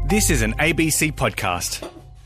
This is an ABC podcast.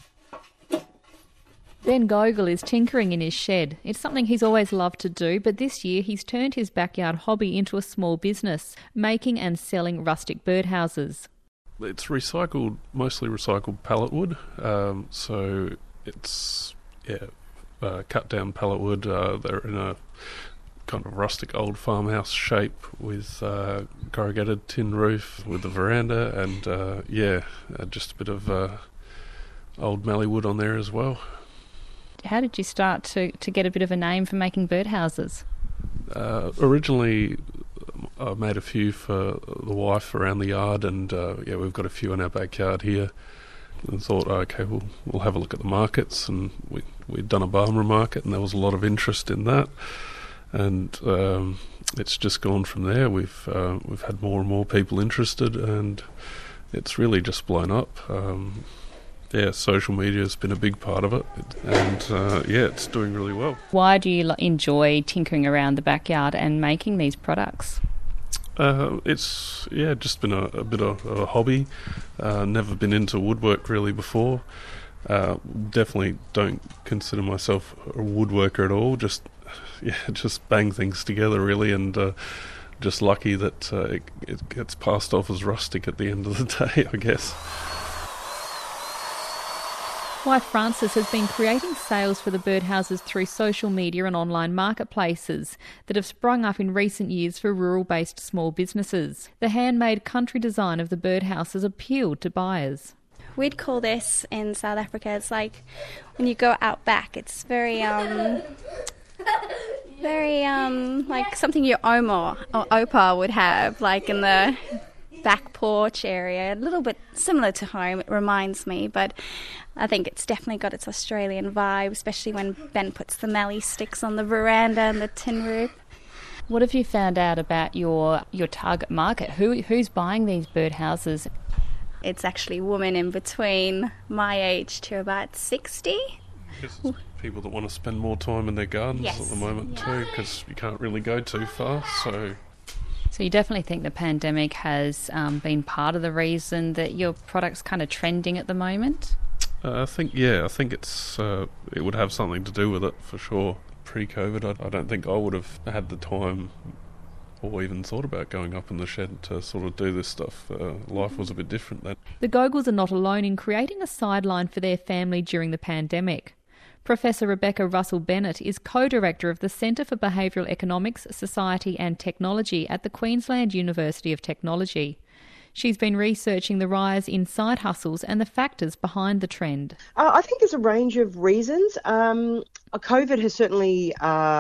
Ben Gogol is tinkering in his shed. It's something he's always loved to do, but this year he's turned his backyard hobby into a small business, making and selling rustic birdhouses. It's mostly recycled pallet wood. So it's cut down pallet wood. They're in a kind of rustic old farmhouse shape with corrugated tin roof with a veranda and just a bit of old mallee wood on there as well. How did you start to get a bit of a name for making birdhouses? Originally, I made a few for the wife around the yard, and we've got a few in our backyard here. And thought, okay, we'll have a look at the markets, and we'd done a Barmera market, and there was a lot of interest in that, and it's just gone from there. We've had more and more people interested, and it's really just blown up. Social media has been a big part of it, and it's doing really well. Why do you enjoy tinkering around the backyard and making these products? It's just been a bit of a hobby. Never been into woodwork really before. Definitely don't consider myself a woodworker at all. Just bang things together really, and just lucky that it gets passed off as rustic at the end of the day, I guess. Wife Frances has been creating sales for the birdhouses through social media and online marketplaces that have sprung up in recent years for rural-based small businesses. The handmade country design of the birdhouses appealed to buyers. We'd call this in South Africa, it's like when you go out back, it's very like something your Oma or Opa would have, like in the back porch area, a little bit similar to home, it reminds me, but I think it's definitely got its Australian vibe, especially when Ben puts the mallee sticks on the veranda and the tin roof. What have you found out about your target market? Who's buying these birdhouses? It's actually women in between my age to about 60. This is people that want to spend more time in their gardens at the moment too, because you can't really go too far, So you definitely think the pandemic has been part of the reason that your product's kind of trending at the moment? I think it's it would have something to do with it for sure. Pre-COVID, I don't think I would have had the time or even thought about going up in the shed to sort of do this stuff. Life was a bit different then. The Gogols are not alone in creating a sideline for their family during the pandemic. Professor Rebecca Russell-Bennett is co-director of the Centre for Behavioural Economics, Society and Technology at the Queensland University of Technology. She's been researching the rise in side hustles and the factors behind the trend. I think there's a range of reasons. COVID has certainly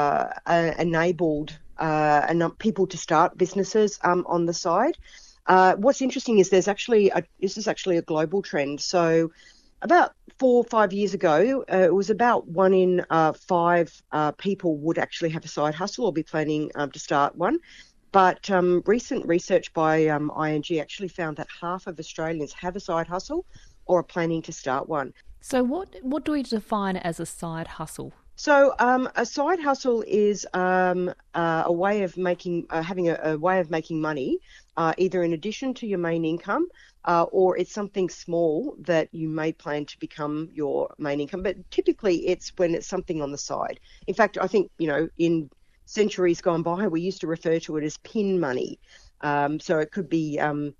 enabled people to start businesses on the side. What's interesting is this is actually a global trend. So about 4 or 5 years ago, it was about 1 in 5 people would actually have a side hustle or be planning to start one. But recent research by ING actually found that half of Australians have a side hustle or are planning to start one. So what do we define as a side hustle? So a side hustle is a way of having a way of making money, either in addition to your main income, or it's something small that you may plan to become your main income. But typically it's when it's something on the side. In fact, I think, in centuries gone by, we used to refer to it as pin money. So it could be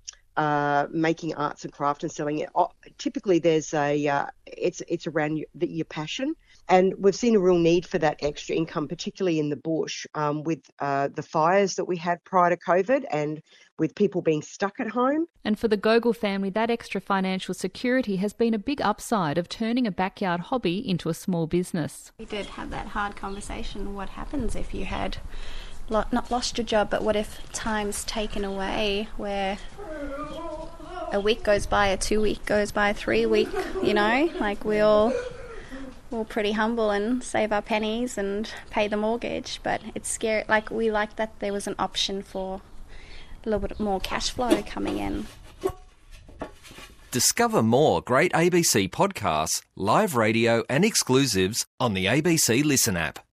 making arts and craft and selling it. Typically there's it's around your passion. And we've seen a real need for that extra income, particularly in the bush, with the fires that we had prior to COVID and with people being stuck at home. And for the Gogol family, that extra financial security has been a big upside of turning a backyard hobby into a small business. We did have that hard conversation. What happens if you had not lost your job, but what if time's taken away where a week goes by, a 2 week goes by, a 3 week, like we're pretty humble and save our pennies and pay the mortgage, but it's scary. Like, we like that there was an option for a little bit more cash flow coming in. Discover more great ABC podcasts, live radio and exclusives on the ABC Listen app.